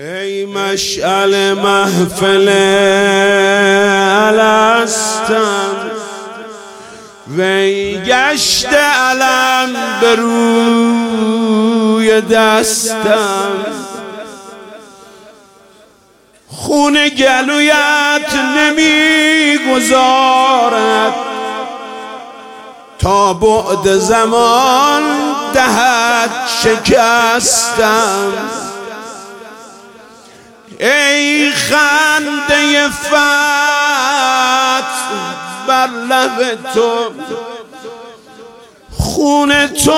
ای مشعل محفل الستم وی گشت علم به روی دستم، خون گلویت نمیگذارد تا بعد زمان دهد شکستم. ای خنده فتح بر لب تو، خون تو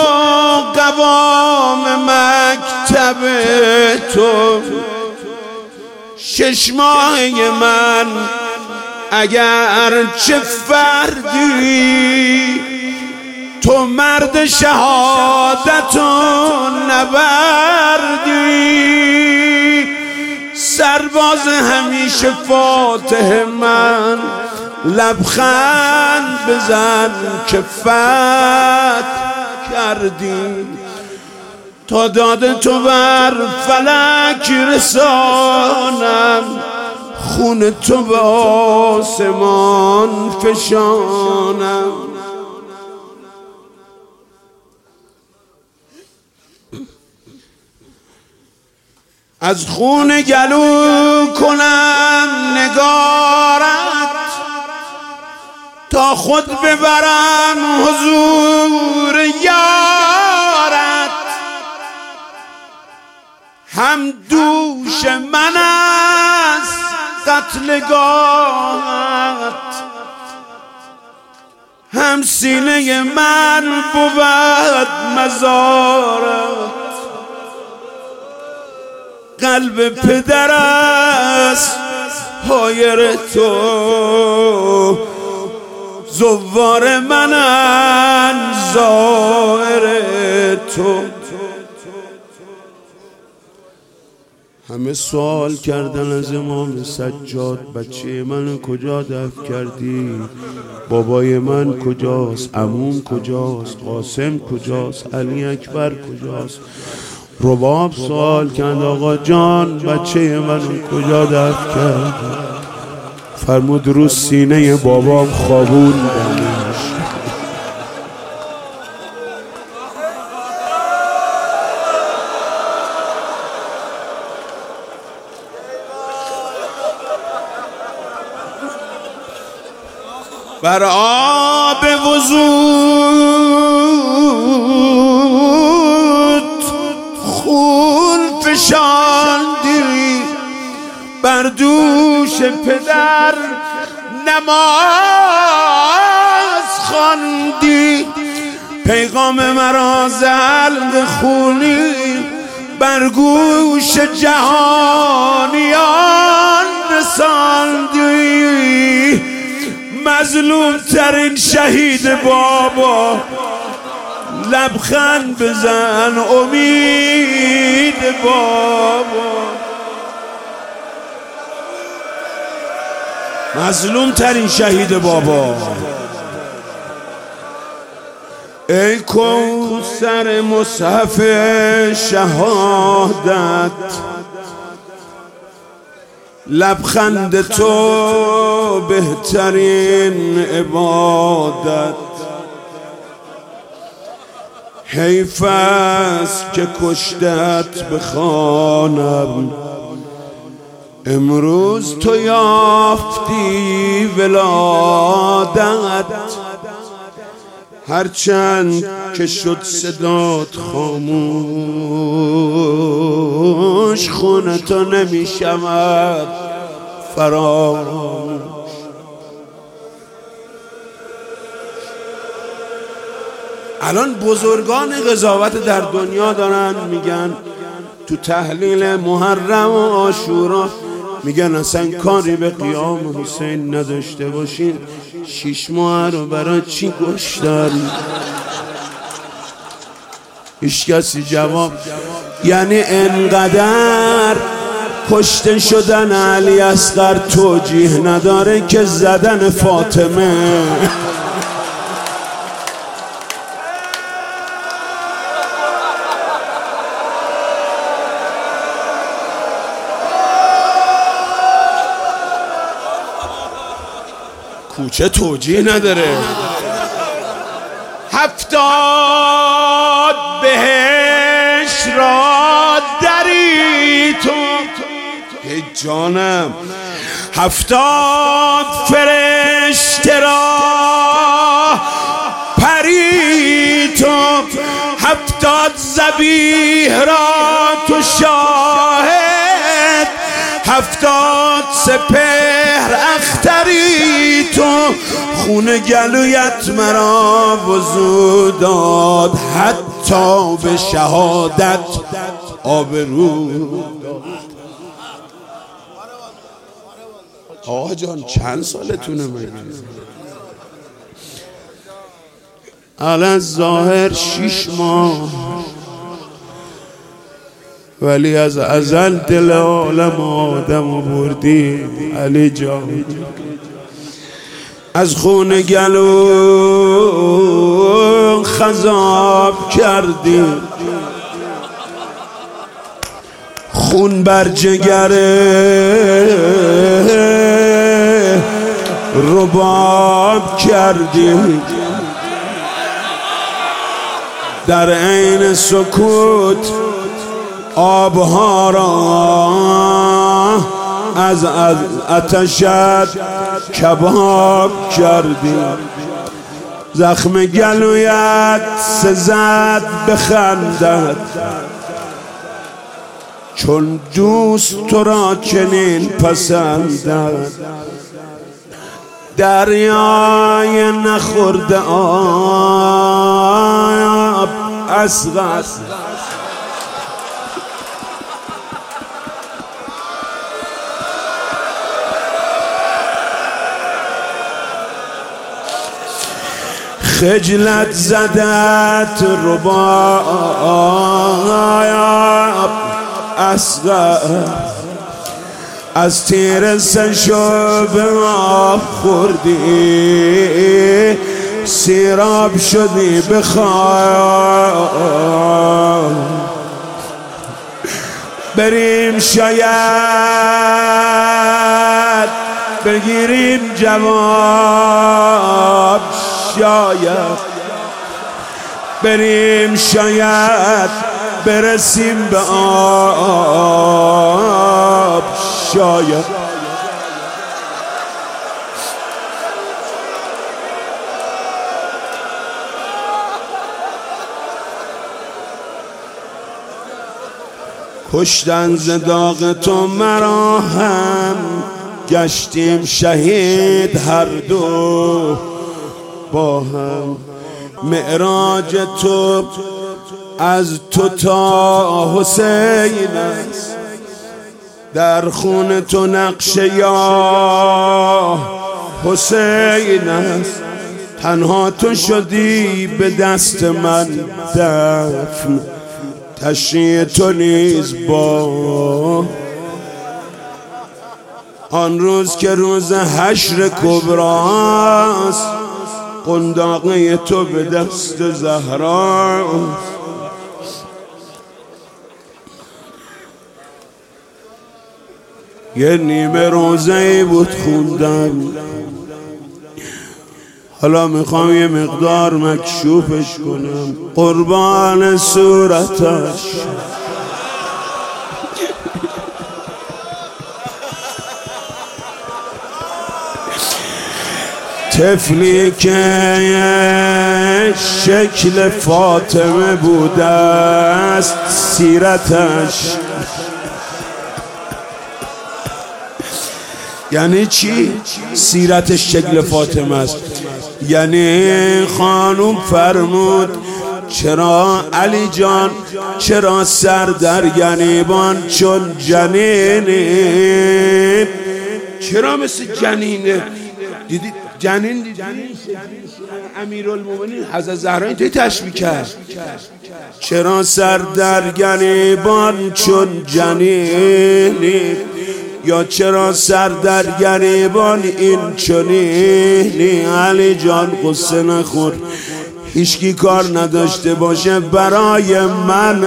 قوام مکتب تو، 6 ماهه من اگر چه فردی، تو مرد شهادت و نبردی. سرباز همیشه فاتح من، لبخند بزن که فتح کردی. تا داد تو بر فلک رسانم، خون تو به آسمان فشانم. از خون گلو کنم نگارت تا خود ببرم حضور یارت. هم دوش من است قتلگاهت، هم سینه من بود مزارت. قلب پدر است حایر تو، زوار منن زائر تو. همه سوال کردن از امام سجاد، بچه من کجا دفن کردی؟ بابای من کجاست؟ عموم کجاست؟ قاسم کجاست؟ علی اکبر کجاست؟ رباب سوال کرد آقا جان بچه من کجا دفن کرد؟ فرمود رو سینه بابام خوابون دنش. بر آب وضوء خون فشاندی، بر دوش پدر نماز خواندی. پیغام مرا زلق خونی بر گوش جهانیان رساندی. مظلوم ترین شهید بابا، لبخند بزن امید بابا. مظلوم ترین شهید بابا. ای کوثر مصحف شهادت، لبخند تو بهترین عبادت. حیف است که کشتت بخوانم، امروز تو یافتی ولادت. هرچند که شد صدات خاموش، خون تو نمی شود فراموش. الان بزرگان قضاوت در دنیا دارن میگن تو تحلیل محرم و عاشورا، میگن اصلا کاری به قیام حسین نداشته باشین، 6 ماه رو برای چی کشتن؟ هیچ کسی جواب. یعنی انقدر کشته شدن علی اصغر توجیه نداره که زدن فاطمه. کوچه توجیه نداره. 70 بهش را دری تو ای جانم، 70 فرشته را پری تو، 70 ذبیح را تو شاهد، 70 سپهر اختری تو، خون گلویت مرا وضو داد، حتی به شهادت آبرو. آقا جان چند سالتونه مگه؟ علی ظاهر 6 ماه، ولی از ازل دل عالم آدم بردی علی جان. از خون گلو خضاب کردی، خون بر جگر رباب کردی، در عین سکوت آبها را از آتشت کباب کردی. زخم گلویت سزد بخندد، چون دوست تو را چنین پسندد. دریای نخورده آب اصغر، خجلت زدت رباب اصغر، از تیر سشو به آب خوردی، سیراب شدی به خواب. بریم شاید بگیریم جواب، شاید بریم شاید برسیم به آب، شاید. کشتن ز داغ تو مرا هم، گشتیم شهید هر دو با هم. معراج تو از تو تا حسین است، در خون تو نقش یا حسین است. تنها تو شدی به دست من دفن، تشریع تو نیز با آن روز که روز حشر کبراست، قنداقه تو به دست زهراست. یه نیمه روزه‌ای بود خوندم، حالا میخوام یه مقدار مکشوفش کنم. قربان صورتش طفلی که شکل فاطمه بوده است سیرتش. یعنی چی؟ سیرتش شکل فاطمه است. یعنی خانوم فرمود چرا علی جان، چرا سر در گریبان چون جنینی، چرا مثل جنینه؟ دیدی جنین، دیدی امیرالمومنین حضرت زهرا اینطوری تشبیه کرد، چرا سر در گریبان چون جنینی، یا چرا سر در گریبان این چنینی. علی جان قصه نخور، هیچکی کار نداشته باشه برای من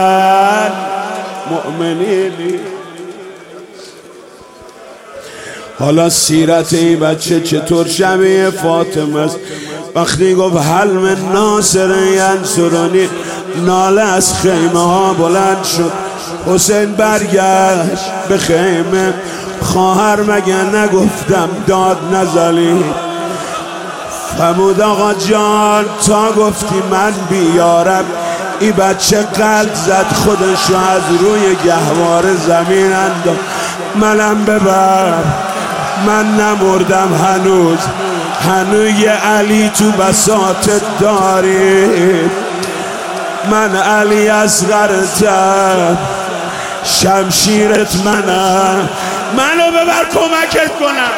امیرالمؤمنینی. حالا سیرت این بچه چطور شبیه فاطمه است. وقتی گفت هل من ناصر ینصرنی، ناله از خیمه ها بلند شد. حسین برگشت به خیمه. خواهر مگه نگفتم داد نزلی؟ فرمود آقا جان تا گفتی من بیارم. این بچه قلب زد خودشو از روی گهواره زمین انداخت. منم ببر، من نمردم هنوز یه علی تو بساطت داری. من علی اصغرتم، شمشیرت منم، منو ببر کمکت کنم.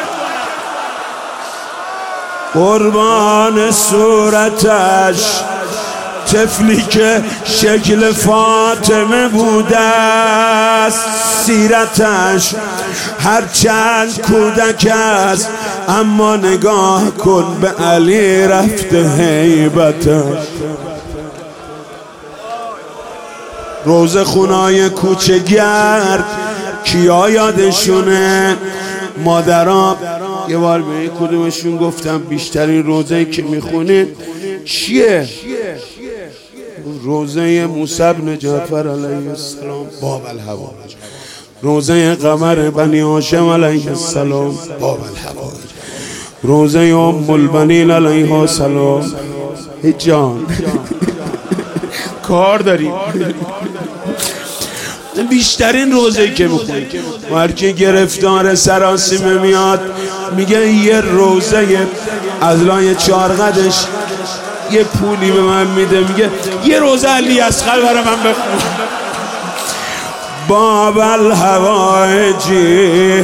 قربان صورتش طفلی که شکل فاطمه بوده است، سیرتش هرچند کودک است اما نگاه کن به علی رفته هیبتش. روزه خونای کوچه گرد کیا یادشونه؟ مادرها. یه بار به این کدومشون گفتم بیشترین روزه‌ای که میخونید چیه؟ روزه موسی بن جعفر علیه السلام باب الحوائج، روزه قمر بنی هاشم علیه السلام باب الحوائج، روزه ام البنین علیه السلام. جان کار داریم. بیشترین روزه‌ای که میخونی هر کی گرفتار سراسیمه میاد میگه یه روزه از لای چارقدش یه پولی به من میده، میگه یه روزه علی اصغر برای من بخون. باب الحوائجی،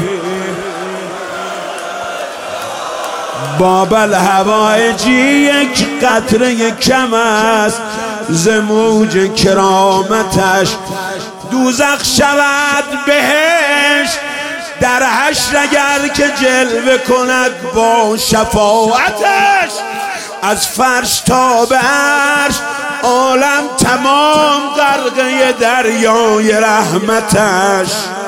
باب الحوائجی یک قطره کم است ز موج کرامتش. دوزخ شود بهشت در حشر اگر که جلوه کند با شفاعتش. از فرش تا به عرش عالم تمام غرقه دریای رحمتش.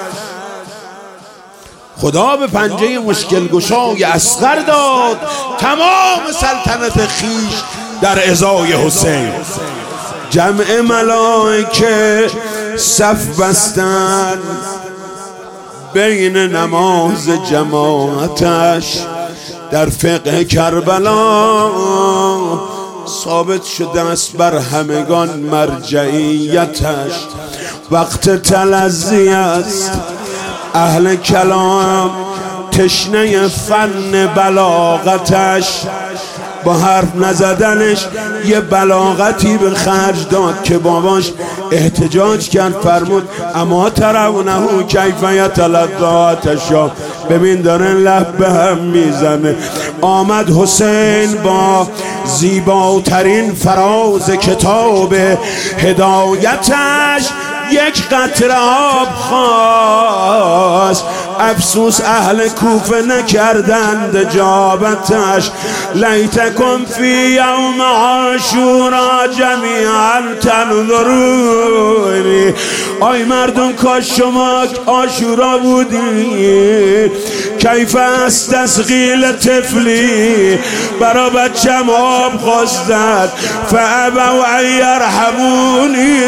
خدا به پنجه مشکل گشای اصغر داد تمام سلطنت خیش در ازای حسین. جمع ملائکه صف بستند بین نماز جماعتش. در فقه کربلا ثابت شده است بر همگان مرجعیتش. وقت تلذی است اهل کلام تشنه فن بلاغتش. با حرف نزدنش یه بلاغتی به خرج داد که باباش احتجاج کرد. فرمود اما ترونه کیف یتلذاتشا، ببین داره لب به هم میزنه. آمد حسین با زیباترین فراز کتاب هدایتش. یک قطره آب خواست، افسوس اهل کوفه نکردند اجابتش. لیتکم فی یوم عاشورا جمیعا تنظرونی. آی مردم کاش شما عاشورا بودی. کیف استسقیل طفلی، برا بچم آب خواستند فابوا ان یرحمونی.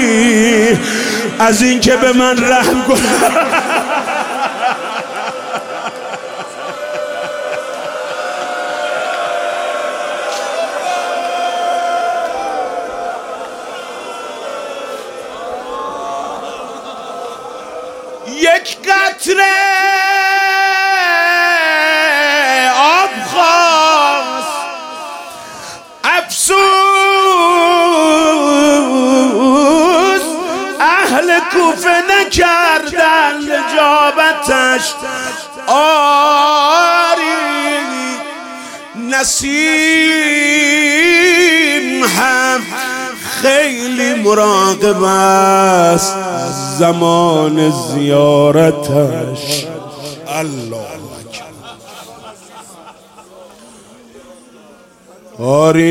از این که به من رحم کنند یک قطره آب خواست، افسوس اهل کوفه نکردند اجابتش. آری نسیم هم خیلی مراقب است زمان زیارتش. الله آری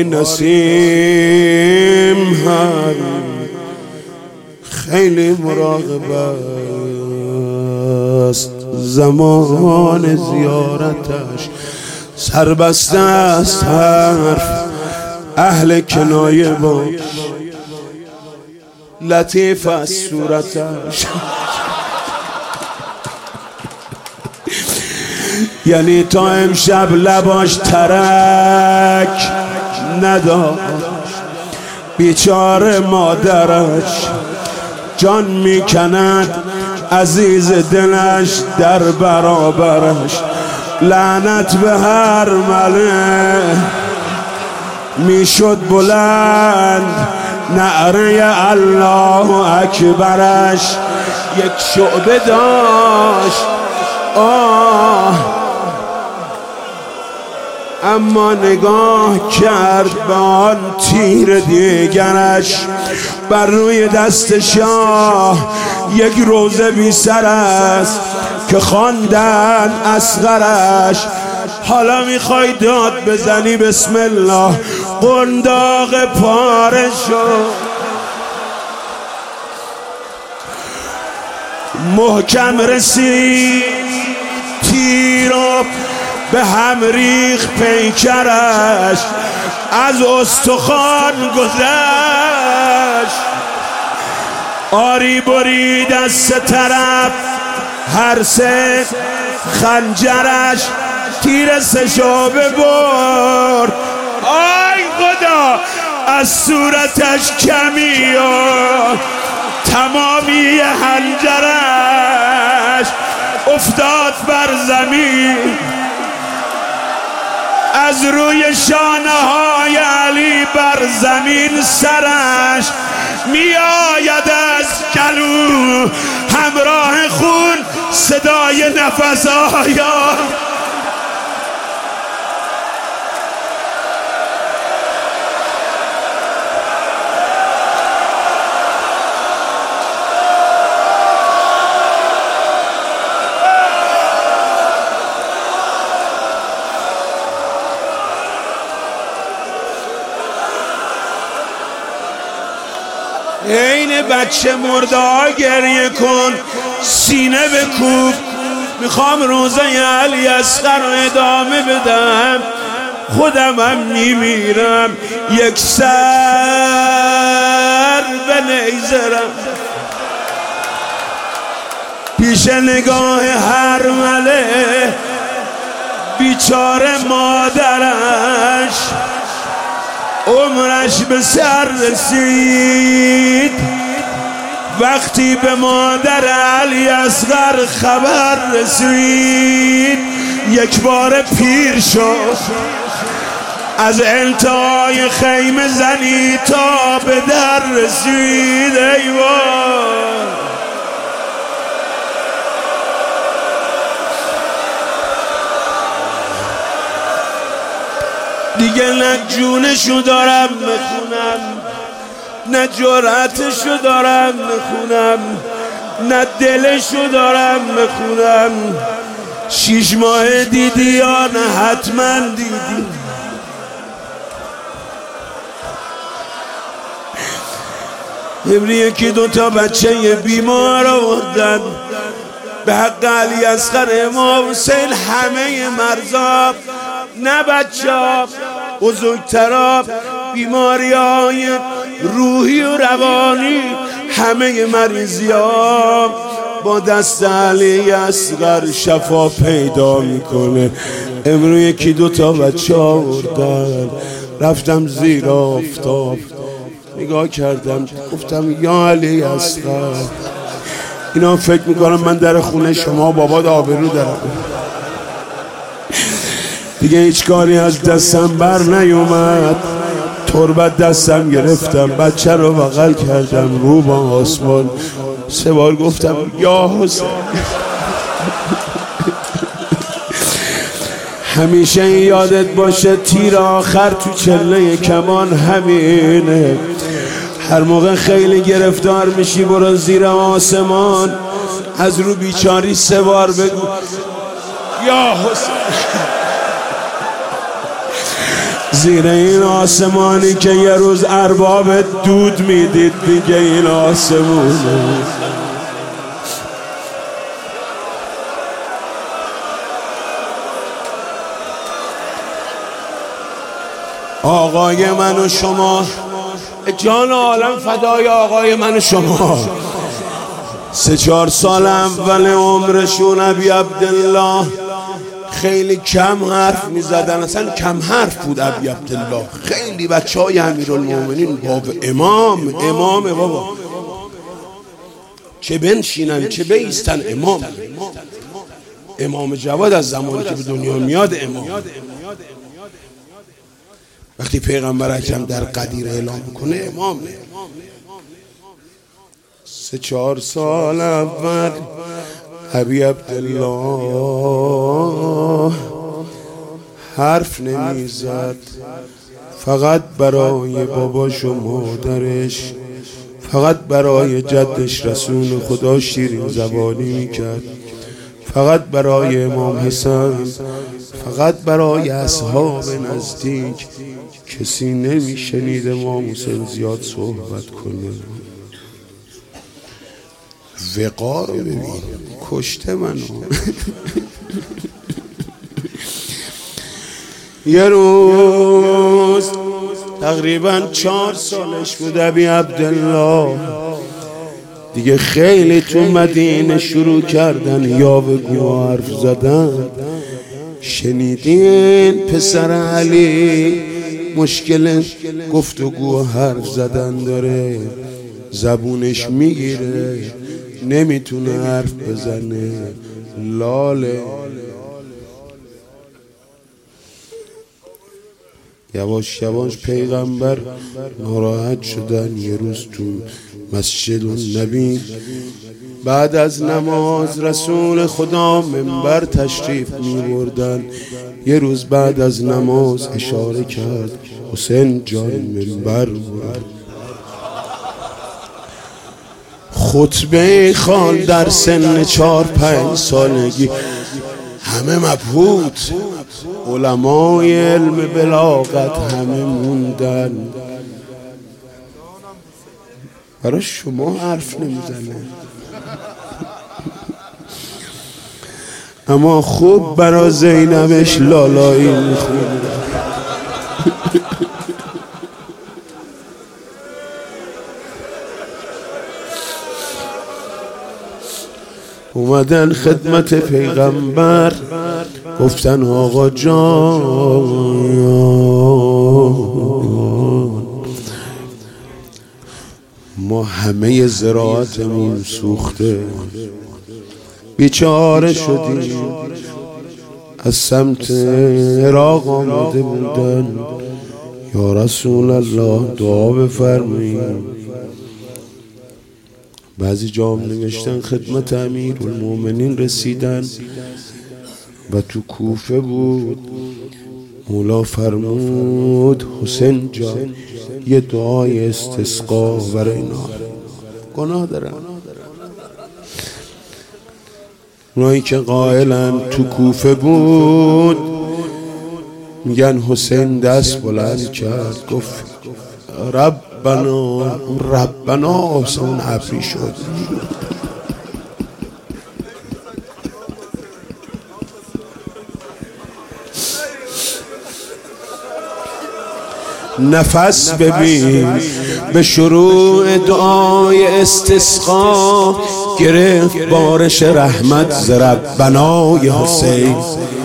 نسیم هم خیلی مراقب است است زمان زیارتش، سربسته است حرف اهل کنایه باش، لطیف از صورتش. یعنی تا امشب لباش ترک نداشت، بیچاره مادرش جان میکند عزیز دلش در برابرش، لعنت به هر مله میشد بلند نعره الله اکبرش. یک شعبه داشت اما نگاه کرد به آن تیر دیگرش. بر روی دست شاه یک روزه بی سر است که خواندن اصغرش. حالا میخوای داد بزنی بسم الله، قنداق پاره شد، محکم رسید تیرو به هم ریخ پیکرش، از استخوان گذشت آری برید از سه طرف هر سه خنجرش، تیر سه شعبه برد آی خدا از صورتش کمی و تمامی حنجرش افتاد بر زمین. از روی شانه های علی بر زمین سرش می آید از گلو همراه خون صدای نفس آیا. عین بچه مرده ها گریه کن، سینه بکوب، میخوام روزه علی اصغر رو ادامه بدم، خودم هم میمیرم یک سر به نیزرم. پیش نگاه هر مله بیچاره مادرش عمرش به سر رسید. وقتی به مادر علی اصغر خبر رسید یک بار پیر شد، از انتهای خیمه زنی تا به در رسید. ای وای دیگه نه جونشو دارم بخونم، نه جرأتشو دارم بخونم، نه دلشو دارم بخونم. 6 ماه دیدی یا نه حتما دیدی. امری یکی 2 تا بچه بیمار آوردن به حق علی اصغر امام حسین، همه مرزا نه بچه ها بزرگترا بیماری های روحی و روانی، همه مریضی ها با دست علی اصغر شفا پیدا میکنه. امروز 1 2 تا بچه آوردن، رفتم زیر آفتاب نگاه کردم گفتم یا علی اصغر، اینا فکر میکنم من در خونه شما بابا آبرو دارم. دیگه هیچ کاری از دستم بر نیومد، تربت دستم گرفتم، بچه رو بغل کردم، رو با آسمان 3 بار گفتم یا حسین. همیشه یادت باشه تیر آخر تو چله کمان همینه. هر موقع خیلی گرفتار میشی برو زیر آسمان، از رو بیچاری 3 بار بگو یا حسین. زیر این آسمانی که یه روز ارباب دود میدید دیگه این آسمونه. آقای من و شما، جان عالم فدای آقای من و شما. 3-4 سال اول عمرشون ابی عبدالله خیلی کم حرف میزدن، اصلا کم حرف بود ابی عبدالله. خیلی بچهای امیرالمومنین باب امامه بابا، چه بنشینن چه بیستن امام جواد از زمانی که به دنیا میاد امام. وقتی پیغمبر اکرم در قدیر اعلام کنه امام نه. 3-4 سال اول ابی عبدالله حرف نمیزد، فقط برای باباش و مادرش، فقط برای جدش رسول خدا شیرین زبانی میکرد، فقط برای امام حسن، فقط برای اصحاب نزدیک. کسی نمیشنید امام حسین زیاد صحبت کنه. وقار رو ببین، کشته منو. یه روز تقریبا 4 سالش بود ابی عبدالله، دیگه خیلی تو مدینه شروع کردن یاوه‌گو حرف زدن. شنیدین پسر علی مشکل گفتگو حرف زدن داره، زبونش میگیره نمیتونه حرف بزنه، لاله. یواش یواش پیغمبر ناراحت شدن. یه روز تو مسجد النبی بعد از نماز رسول خدا منبر تشریف می‌بردن. یه روز بعد از نماز اشاره کرد حسین جان منبر برد. خطبه خان در سن 4-5 سالگی، همه مبهوت، علمای علم بلاغت همه موندن. برای شما حرف نمیزنه، اما خوب برای زینبش لالایی میخونه. اومدن خدمت پیغمبر، گفتن آقا جان ما همه زراعتمون سوخته، بیچاره شدیم. از سمت عراق آمده بودن، یا رسول الله دعا بفرمایید. بعضی جام نوشتن خدمت امیرالمومنین رسیدن و تو کوفه بود. مولا فرمود حسین جان یه دعای استسقا برای اینا. گناه دارن اونایی که قائلن. تو کوفه بود، میگن حسین دست بلند کرد گفت ربنا آسان ابری شد. نفس ببین به شروع دعای استسقا، گرفت بارش رحمت ز ربنای حسین.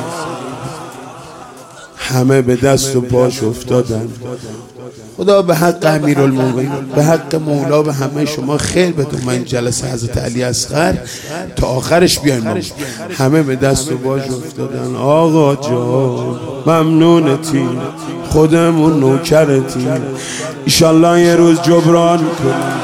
همه به دست و پاش افتادن. خدا به حق امیرالمومنین، به حق مولا، به همه شما خیر بده. من جلسه حضرت علی اصغر تا آخرش بیایم. همه به دست و پاش افتادن. آقا جان ممنونتی، خودمون نوکرتی، ایشالله یه روز جبران کنیم.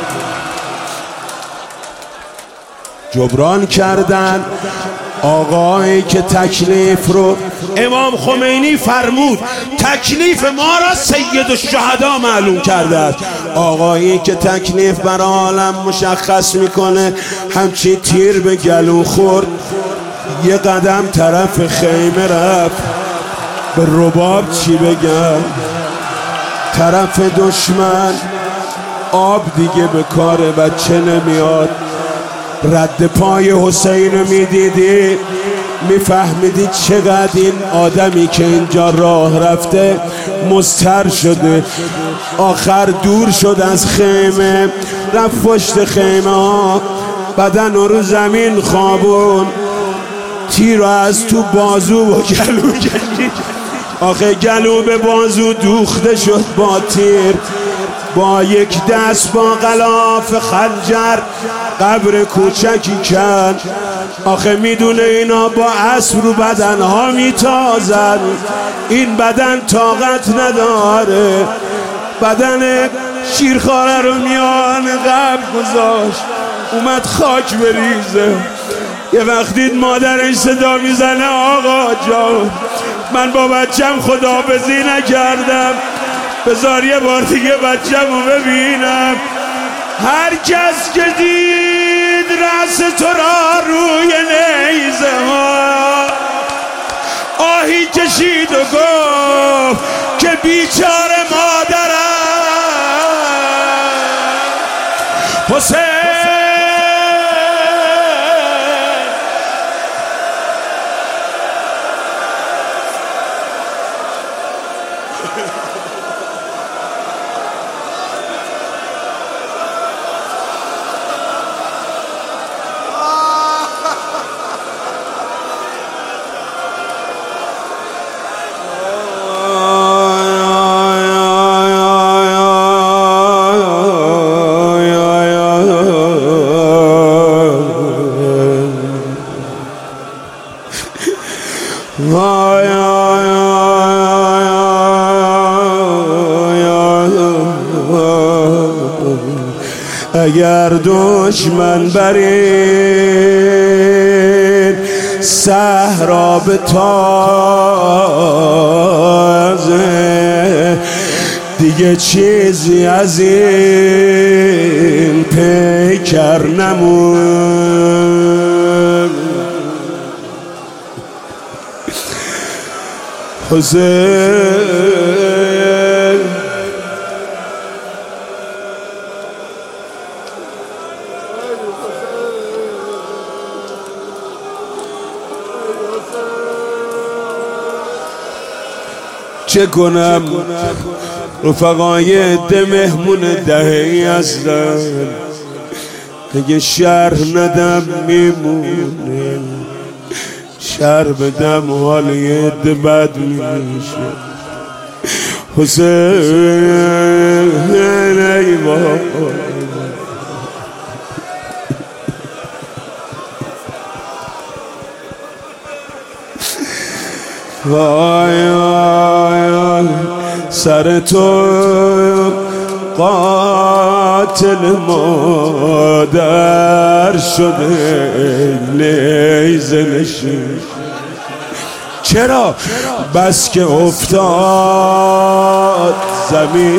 جبران کردن. آقایی که تکلیف رو امام خمینی فرمود تکلیف ما را سید الشهدا معلوم کرده است. آقایی که تکلیف بر عالم مشخص میکنه همچی تیر به گلو خورد، یه قدم طرف خیمه رفت. به رباب چی بگم؟ طرف دشمن آب دیگه به کار بچه نمیاد. رد پای حسین میدیدی میفهمیدید چقدر این آدمی که اینجا راه رفته مضطر شده. آخر دور شد از خیمه، رفت پشت خیمه ها، بدن رو زمین خوابون، تیر رو از تو بازو و گلو کشید. آخه گلو به بازو دوخته شد با تیر، با یک دست با غلاف خنجر قبر کوچکی کن. آخه میدونه اینا با اسب رو بدنها میتازن، این بدن طاقت نداره. بدن شیرخواره رو میان قبر گذاشت، اومد خاک بریزه. یه وقتی مادرش صدا میزنه آقا جان من با بچم خداحافظی نکردم، بذار یه بار دیگه بچم رو ببینم. هر کس که دید رأس تو را روی نیزه ها آهی کشید و گفت که بیچاره مادرم حسین. اگر دشمن برین صحرا به تازه دیگه چیزی از این پیکر نمون. حسین چه کنم رفقای ده مهمون دهی هستن، اگه شرح ندم میمونه، شرح بدم حال یه ده بد میشه. حسین ای بابا وای وای سر تو قاتل مادر شده نیزه نشین. چرا؟ بس که افتاد زمین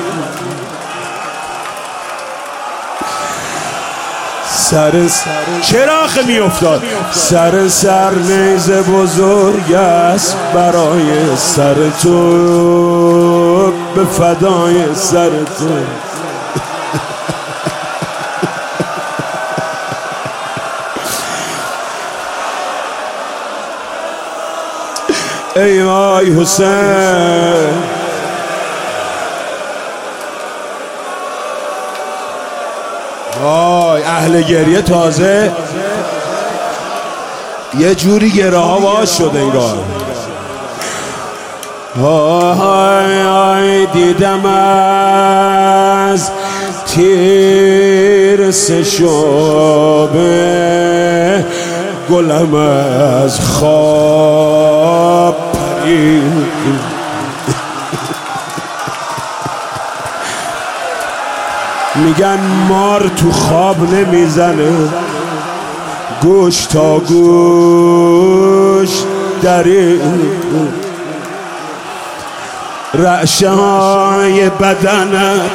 چرا آخه می افتاد؟ سر نیزه بزرگ است برای سر تو، به فدای سر تو. ای وای حسین وای اهل گریه تازه یه جوری گره ها باز شده انگار. وای دیدم از تیر سشابه گلم از خواب پرید. میگن مار تو خواب نمیزنه، گوش تا گوش درید. رعشه های بدنت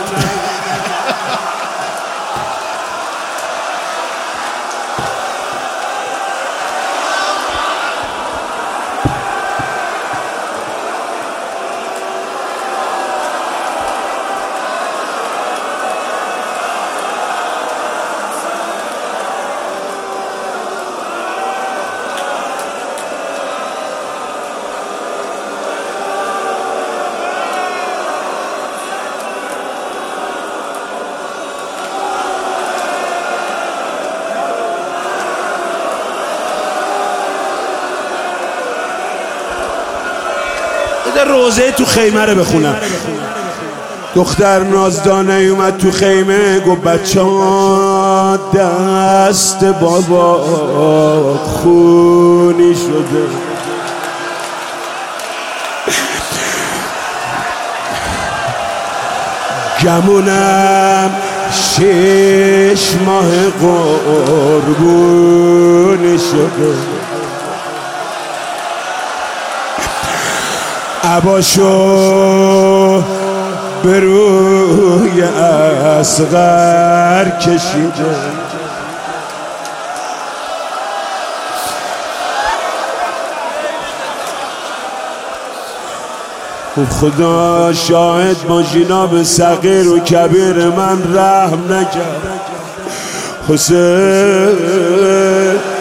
روزه تو خیمه رو بخونم. دختر نازدانه اومد تو خیمه، گفت بچه ها دست بابا خونی شده. گمونم 6 ماه قربونی شده. عباشو به روی اصغر کشیده. خدا شاهد ماشینا به صغیر و کبیر من رحم نکرد. حسین